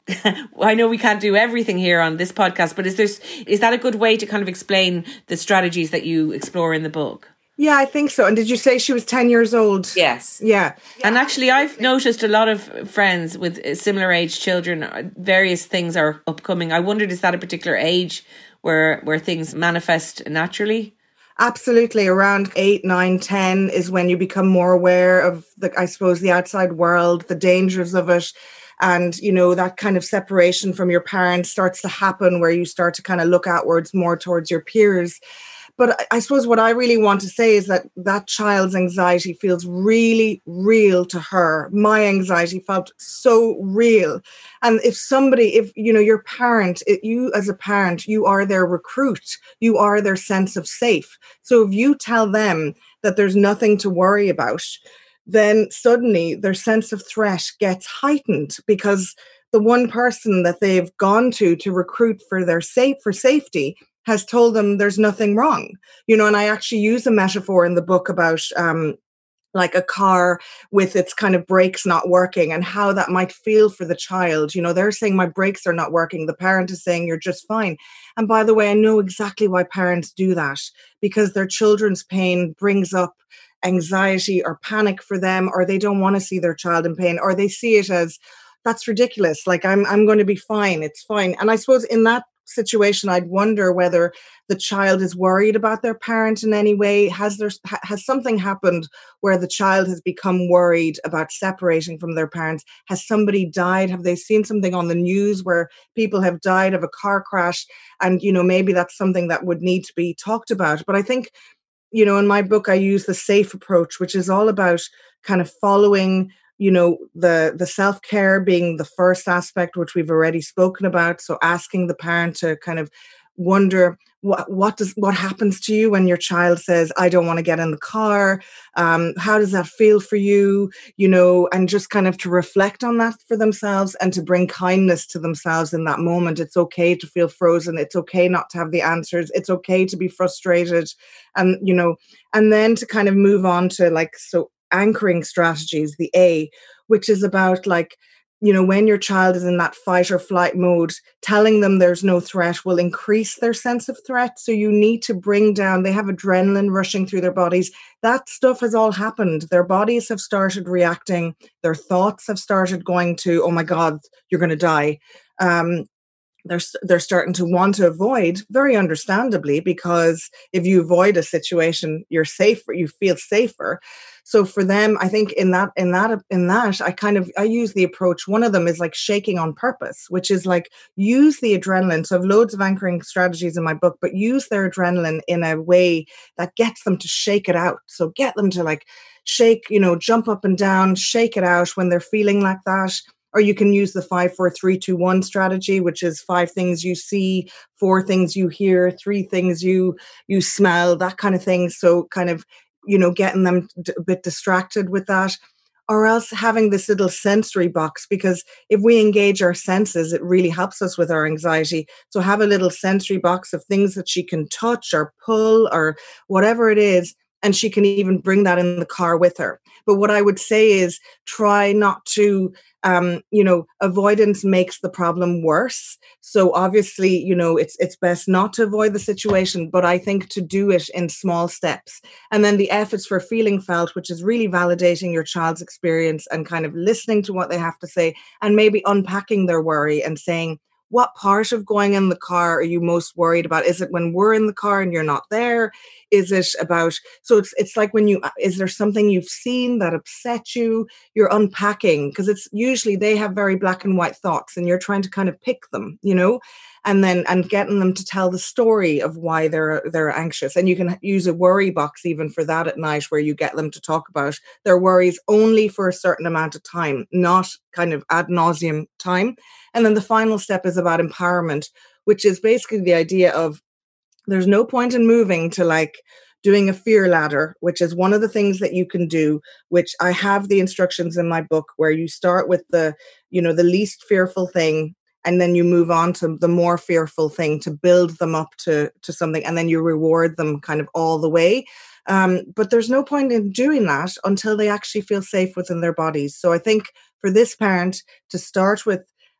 I know we can't do everything here on this podcast, but is there is that a good way to kind of explain the strategies that you explore in the book? Yeah, I think so. And did you say she was ten years old? Yes. Yeah. And actually, I've noticed a lot of friends with similar age children, various things are upcoming. I wondered, is that a particular age where where things manifest naturally? Absolutely. Around eight, nine, ten is when you become more aware of the, I suppose, the outside world, the dangers of it. And, you know, that kind of separation from your parents starts to happen where you start to kind of look outwards more towards your peers. But I suppose what I really want to say is that that child's anxiety feels really real to her. My anxiety felt so real. And if somebody, if, you know, your parent, it, you as a parent, you are their recruit, you are their sense of safe. So if you tell them that there's nothing to worry about, then suddenly their sense of threat gets heightened because the one person that they've gone to to recruit for their safe for safety has told them there's nothing wrong, you know. And I actually use a metaphor in the book about um, like a car with its kind of brakes not working and how that might feel for the child. You know, they're saying my brakes are not working. The parent is saying you're just fine. And by the way, I know exactly why parents do that, because their children's pain brings up anxiety or panic for them, or they don't want to see their child in pain, or they see it as that's ridiculous. Like I'm, I'm going to be fine. It's fine. And I suppose in that situation, I'd wonder whether the child is worried about their parent in any way. Has there has something happened where the child has become worried about separating from their parents? Has somebody died? Have they seen something on the news where people have died of a car crash? And, you know, maybe that's something that would need to be talked about. But I think, you know, in my book, I use the SAFE approach, which is all about kind of following, you know, the the self-care being the first aspect, which we've already spoken about. So asking the parent to kind of wonder what what does what happens to you when your child says, I don't want to get in the car. Um, how does that feel for you? You know, and just kind of to reflect on that for themselves and to bring kindness to themselves in that moment. It's okay to feel frozen. It's okay not to have the answers. It's okay to be frustrated. And, you know, and then to kind of move on to like, so anchoring strategies, the A, which is about like, you know, when your child is in that fight or flight mode, telling them there's no threat will increase their sense of threat. So you need to bring down, they have adrenaline rushing through their bodies. That stuff has all happened. Their bodies have started reacting. Their thoughts have started going to, oh my God, you're going to die. Um, they're they're starting to want to avoid, very understandably, because if you avoid a situation, you're safer, you feel safer. So for them, I think in that in that in that I kind of I use the approach. One of them is like shaking on purpose, which is like use the adrenaline. So I have loads of anchoring strategies in my book, but use their adrenaline in a way that gets them to shake it out. So get them to like shake, you know, jump up and down, shake it out when they're feeling like that. Or you can use the five, four, three, two, one strategy, which is five things you see, four things you hear, three things you you smell, that kind of thing. So kind of, you know, getting them a bit distracted with that. Or else having this little sensory box, because if we engage our senses, it really helps us with our anxiety. So have a little sensory box of things that she can touch or pull or whatever it is. And she can even bring that in the car with her. But what I would say is try not to, um, you know, avoidance makes the problem worse. So obviously, you know, it's it's best not to avoid the situation, but I think to do it in small steps. And then the F is for feeling felt, which is really validating your child's experience and kind of listening to what they have to say and maybe unpacking their worry and saying, what part of going in the car are you most worried about? Is it when we're in the car and you're not there? Is it about, so it's it's like when you, is there something you've seen that upset you? You're unpacking, because it's usually they have very black and white thoughts and you're trying to kind of pick them, you know, and then, and getting them to tell the story of why they're, they're anxious. And you can use a worry box even for that at night, where you get them to talk about their worries only for a certain amount of time, not kind of ad nauseum time. And then the final step is about empowerment, which is basically the idea of there's no point in moving to like doing a fear ladder, which is one of the things that you can do, which I have the instructions in my book, where you start with the, you know, the least fearful thing, and then you move on to the more fearful thing to build them up to, to something, and then you reward them kind of all the way. Um, but there's no point in doing that until they actually feel safe within their bodies. So I think for this parent to start with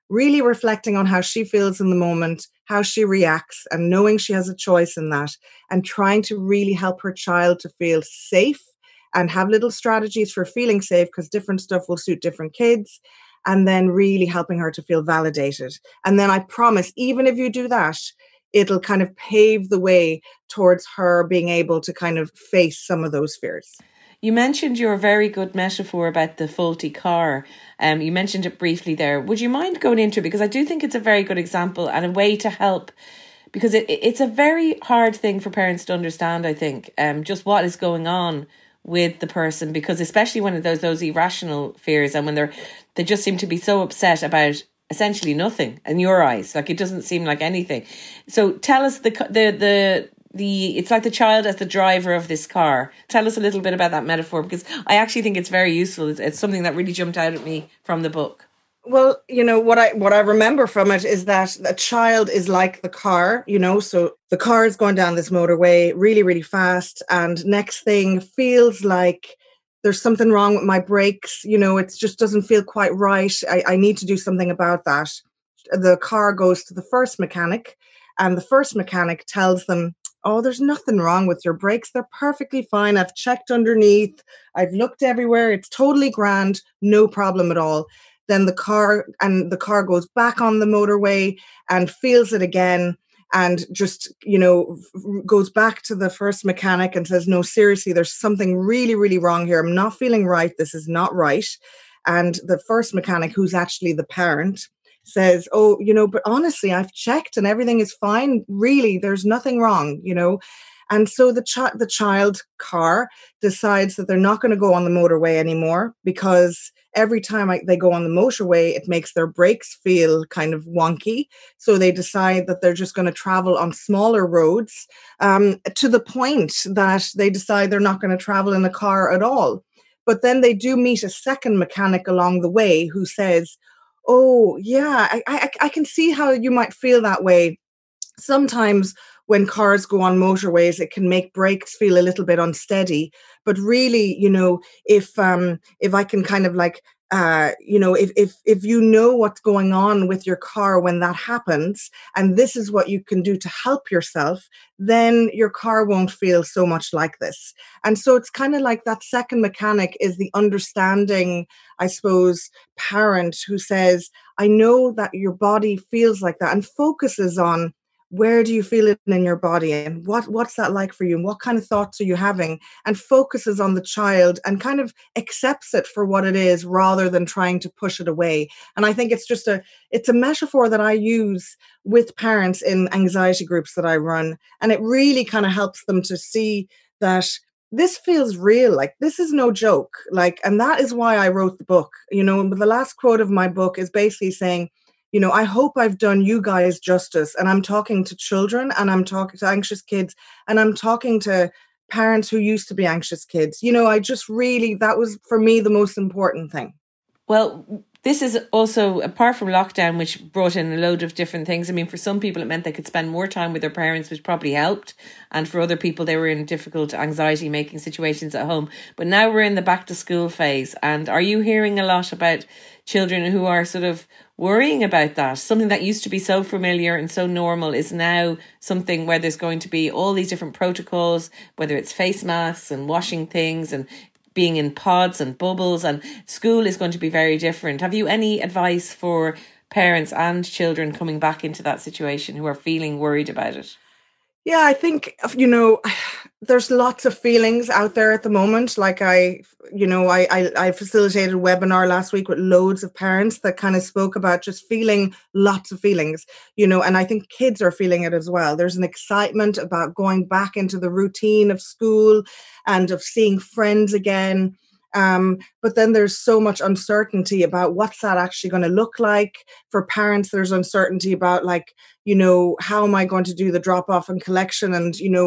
really reflecting on how she feels in the moment, how she reacts, and knowing she has a choice in that, and trying to really help her child to feel safe and have little strategies for feeling safe, because different stuff will suit different kids, and then really helping her to feel validated. And then I promise, even if you do that, it'll kind of pave the way towards her being able to kind of face some of those fears. You mentioned your very good metaphor about the faulty car. Um, you mentioned it briefly there. Would you mind going into it? Because I do think it's a very good example and a way to help, because it, it's a very hard thing for parents to understand, I think, um, just what is going on with the person, because especially when there's those irrational fears and when they're they just seem to be so upset about essentially nothing in your eyes, like it doesn't seem like anything. So tell us the the the the it's like the child as the driver of this car. Tell us a little bit about that metaphor, because I actually think it's very useful. It's, it's something that really jumped out at me from the book. Well, you know, what I what I remember from it is that a child is like the car, you know, so the car is going down this motorway really, really fast. And next thing feels like there's something wrong with my brakes. You know, it just doesn't feel quite right. I, I need to do something about that. The car goes to the first mechanic, and the first mechanic tells them, oh, there's nothing wrong with your brakes. They're perfectly fine. I've checked underneath. I've looked everywhere. It's totally grand. No problem at all. Then the car and the car goes back on the motorway and feels it again, and just, you know, goes back to the first mechanic and says, no, seriously, there's something really, really wrong here. I'm not feeling right. This is not right. And the first mechanic, who's actually the parent, says, oh, you know, but honestly, I've checked and everything is fine. Really, there's nothing wrong, you know. And so the, ch- the child car decides that they're not going to go on the motorway anymore, because every time I, they go on the motorway, it makes their brakes feel kind of wonky. So they decide that they're just going to travel on smaller roads, um, to the point that they decide they're not going to travel in a car at all. But then they do meet a second mechanic along the way who says, oh, yeah, I, I, I can see how you might feel that way. Sometimes when cars go on motorways, it can make brakes feel a little bit unsteady. But really, you know, if um, if I can kind of like, uh, you know, if if if you know what's going on with your car when that happens, and this is what you can do to help yourself, then your car won't feel so much like this. And so it's kind of like that second mechanic is the understanding, I suppose, parent who says, I know that your body feels like that, and focuses on, where do you feel it in your body, and what what's that like for you, and what kind of thoughts are you having, and focuses on the child and kind of accepts it for what it is rather than trying to push it away. And I think it's just a it's a metaphor that I use with parents in anxiety groups that I run, and it really kind of helps them to see that this feels real, like this is no joke, like, and that is why I wrote the book, you know. But the last quote of my book is basically saying, you know, I hope I've done you guys justice. And I'm talking to children, and I'm talking to anxious kids, and I'm talking to parents who used to be anxious kids. You know, I just really, that was for me the most important thing. Well, this is also, apart from lockdown, which brought in a load of different things. I mean, for some people, it meant they could spend more time with their parents, which probably helped. And for other people, they were in difficult anxiety-making situations at home. But now we're in the back-to-school phase. And are you hearing a lot about children who are sort of worrying about that? Something that used to be so familiar and so normal is now something where there's going to be all these different protocols, whether it's face masks and washing things and being in pods and bubbles, and school is going to be very different. Have you any advice for parents and children coming back into that situation who are feeling worried about it? Yeah, I think, you know, there's lots of feelings out there at the moment. Like I, you know, I, I, I facilitated a webinar last week with loads of parents that kind of spoke about just feeling lots of feelings, you know, and I think kids are feeling it as well. There's an excitement about going back into the routine of school and of seeing friends again. Um, but then there's so much uncertainty about what's that actually going to look like. For parents, there's uncertainty about, like, you know, how am I going to do the drop off and collection? And, you know,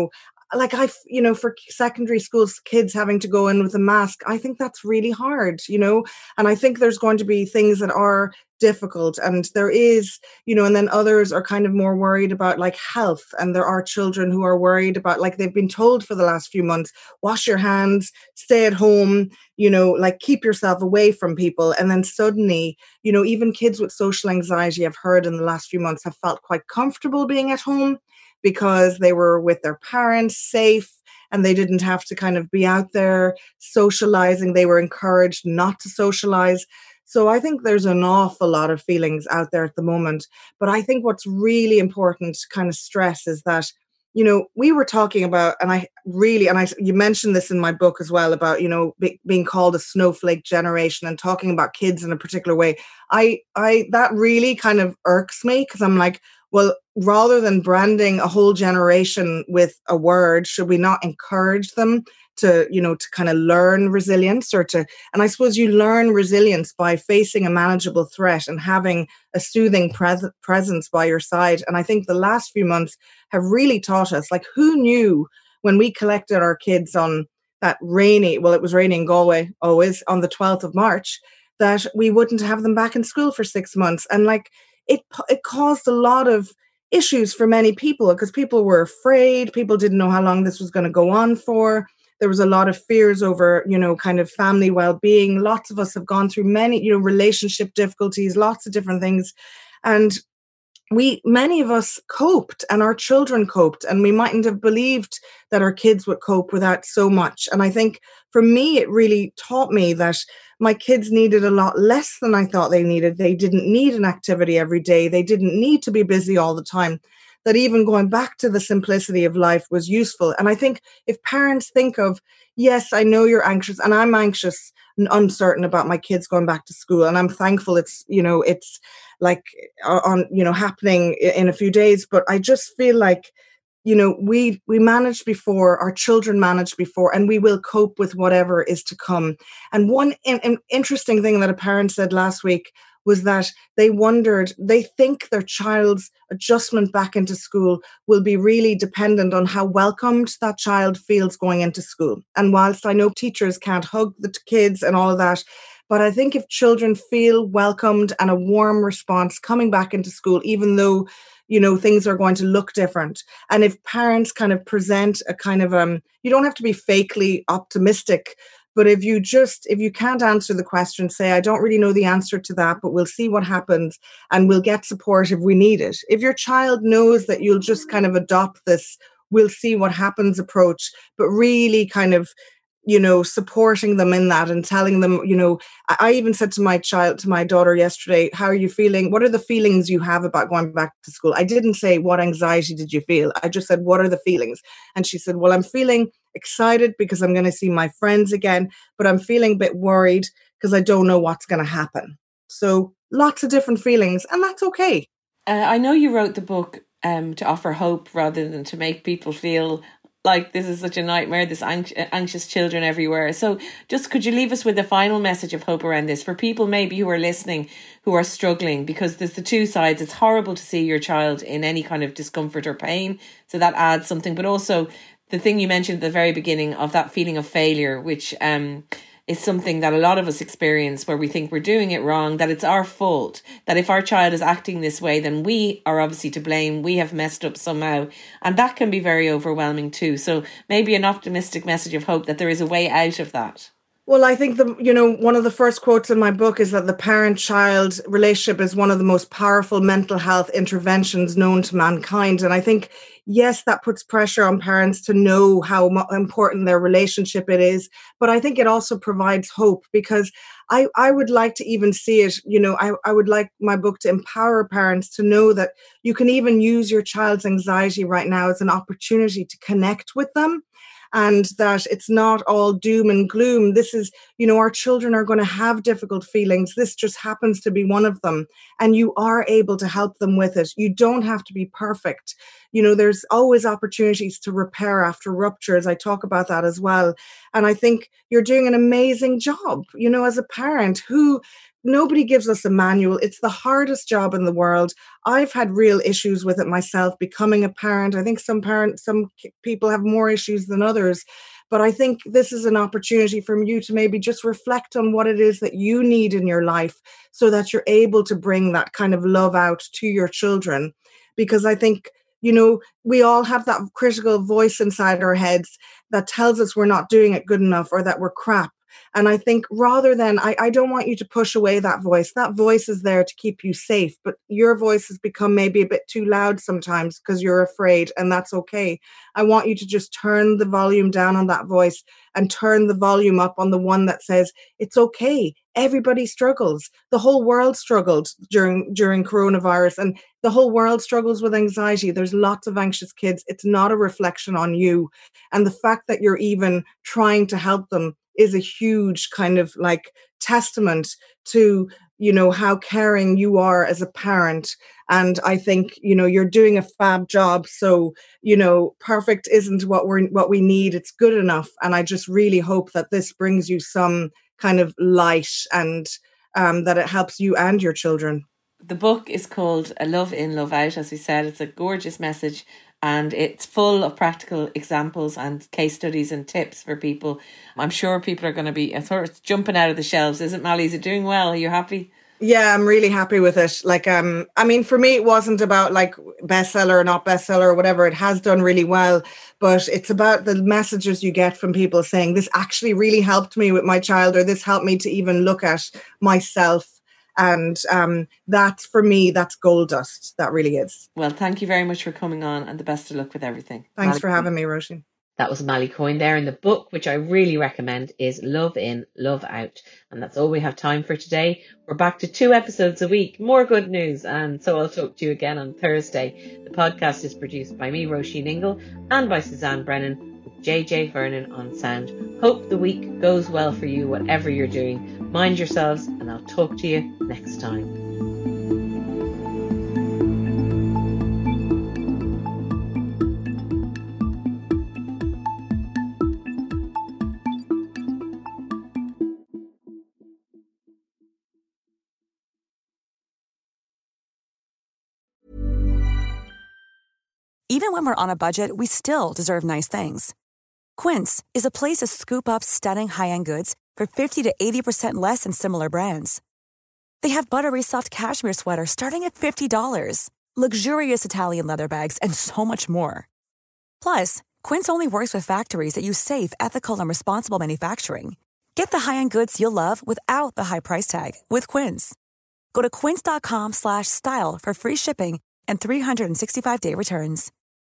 like I, you know, for secondary schools, kids having to go in with a mask, I think that's really hard, you know, and I think there's going to be things that are difficult, and there is, you know, and then others are kind of more worried about like health, and there are children who are worried about, like, they've been told for the last few months, wash your hands, stay at home, you know, like keep yourself away from people. And then suddenly, you know, even kids with social anxiety, I've heard in the last few months, have felt quite comfortable being at home because they were with their parents, safe, and they didn't have to kind of be out there socializing. They were encouraged not to socialize. So I think there's an awful lot of feelings out there at the moment. But I think what's really important to kind of stress is that, you know, we were talking about, and I really, and I, you mentioned this in my book as well, about, you know, be, being called a snowflake generation and talking about kids in a particular way. I, I, that really kind of irks me, because I'm like, well, rather than branding a whole generation with a word, should we not encourage them to, you know, to kind of learn resilience, or to, and I suppose you learn resilience by facing a manageable threat and having a soothing pres- presence by your side. And I think the last few months have really taught us, like, who knew when we collected our kids on that rainy, well, it was raining in Galway always on the twelfth of March, that we wouldn't have them back in school for six months. And like, it, it caused a lot of issues for many people, because people were afraid. People didn't know how long this was going to go on for. There was a lot of fears over, you know, kind of family well-being. Lots of us have gone through many, you know, relationship difficulties, lots of different things. And we, many of us coped, and our children coped, and we mightn't have believed that our kids would cope without so much. And I think for me, it really taught me that my kids needed a lot less than I thought they needed. They didn't need an activity every day. They didn't need to be busy all the time. That even going back to the simplicity of life was useful. And I think if parents think of, yes, I know you're anxious, and I'm anxious and uncertain about my kids going back to school, and I'm thankful it's, you know, it's like on, you know, happening in a few days. But I just feel like, you know, we we managed before, our children managed before, and we will cope with whatever is to come. And one in, in interesting thing that a parent said last week was that they wondered, they think their child's adjustment back into school will be really dependent on how welcomed that child feels going into school. And whilst I know teachers can't hug the kids and all of that, but I think if children feel welcomed and a warm response coming back into school, even though, you know, things are going to look different. And if parents kind of present a kind of, um, you don't have to be fakely optimistic, but if you just, if you can't answer the question, say, I don't really know the answer to that, but we'll see what happens, and we'll get support if we need it. If your child knows that you'll just kind of adopt this, we'll see what happens approach, but really kind of, you know, supporting them in that and telling them, you know, I, I even said to my child, to my daughter yesterday, how are you feeling? What are the feelings you have about going back to school? I didn't say, what anxiety did you feel? I just said, what are the feelings? And she said, well, I'm feeling excited because I'm going to see my friends again, but I'm feeling a bit worried because I don't know what's going to happen. So lots of different feelings, and that's okay. Uh, I know you wrote the book um, to offer hope rather than to make people feel like this is such a nightmare, this anx- anxious children everywhere. So just could you leave us with a final message of hope around this for people maybe who are listening, who are struggling, because there's the two sides. It's horrible to see your child in any kind of discomfort or pain. So that adds something, but also the thing you mentioned at the very beginning of that feeling of failure, which um, is something that a lot of us experience, where we think we're doing it wrong, that it's our fault, that if our child is acting this way, then we are obviously to blame. We have messed up somehow. And that can be very overwhelming too. So maybe an optimistic message of hope that there is a way out of that. Well, I think the, you know, one of the first quotes in my book is that the parent-child relationship is one of the most powerful mental health interventions known to mankind. And I think, yes, that puts pressure on parents to know how important their relationship it is. But I think it also provides hope, because I, I would like to even see it, you know, I, I would like my book to empower parents to know that you can even use your child's anxiety right now as an opportunity to connect with them. And that it's not all doom and gloom. This is, you know, our children are going to have difficult feelings. This just happens to be one of them. And you are able to help them with it. You don't have to be perfect. You know, there's always opportunities to repair after ruptures. I talk about that as well. And I think you're doing an amazing job, you know, as a parent who nobody gives us a manual. It's the hardest job in the world. I've had real issues with it myself, becoming a parent. I think some parents, some people have more issues than others. But I think this is an opportunity for you to maybe just reflect on what it is that you need in your life so that you're able to bring that kind of love out to your children. Because I think, you know, we all have that critical voice inside our heads that tells us we're not doing it good enough or that we're crap. And I think rather than, I, I don't want you to push away that voice. That voice is there to keep you safe, but your voice has become maybe a bit too loud sometimes because you're afraid, and that's okay. I want you to just turn the volume down on that voice and turn the volume up on the one that says, it's okay. Everybody struggles. The whole world struggled during, during coronavirus, and the whole world struggles with anxiety. There's lots of anxious kids. It's not a reflection on you. And the fact that you're even trying to help them is a huge kind of like testament to, you know, how caring you are as a parent. And I think, you know, you're doing a fab job. So, you know, perfect isn't what we're, what we need. It's good enough. And I just really hope that this brings you some kind of light and um, that it helps you and your children. The book is called A Love In, Love Out. As we said, it's a gorgeous message. And it's full of practical examples and case studies and tips for people. I'm sure people are going to be sort of jumping out of the shelves. Isn't Molly? Is it doing well? Are you happy? Yeah, I'm really happy with it. Like, um, I mean, for me, it wasn't about like bestseller or not bestseller or whatever. It has done really well, but it's about the messages you get from people saying this actually really helped me with my child, or this helped me to even look at myself. And um, that's, for me, that's gold dust. That really is. Well, thank you very much for coming on, and the best of luck with everything. Thanks Molly. for having me, Roisin. That was Molly Coyne there, and the book, which I really recommend, is Love In, Love Out. And that's all we have time for today. We're back to two episodes a week, more good news, and so I'll talk to you again on Thursday. The podcast is produced by me, Roisin Ingle, and by Suzanne Brennan, with J J Vernon on sound. Hope the week goes well for you, whatever you're doing. Mind yourselves, and I'll talk to you next time. Even when we're on a budget, we still deserve nice things. Quince is a place to scoop up stunning high-end goods for fifty to eighty percent less than similar brands. They have buttery soft cashmere sweaters starting at fifty dollars, luxurious Italian leather bags, and so much more. Plus, Quince only works with factories that use safe, ethical, and responsible manufacturing. Get the high-end goods you'll love without the high price tag with Quince. Go to quince.com slash style for free shipping and three sixty-five day returns.